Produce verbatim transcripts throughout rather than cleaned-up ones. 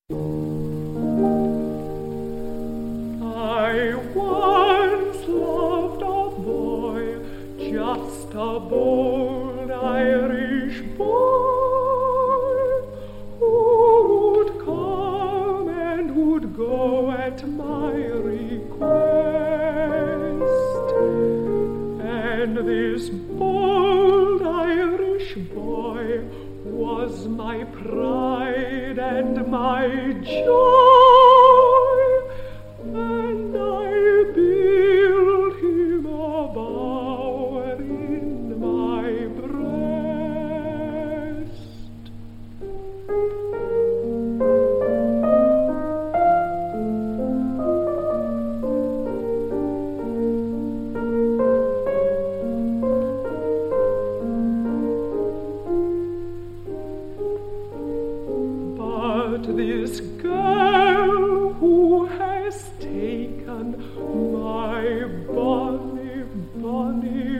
I once loved a boy, just a bold Irish boy, who would come and would go at my request. And this bold Irish boy was my pride and my joy, and I built him a bower in my breast. But this girl who has taken my bonny, bonny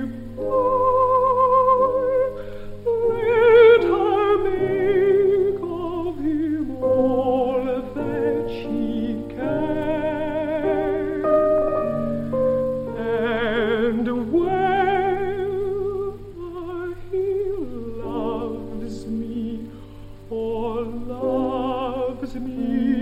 boy, let her make of him all that she can. And when he loves me, or loves me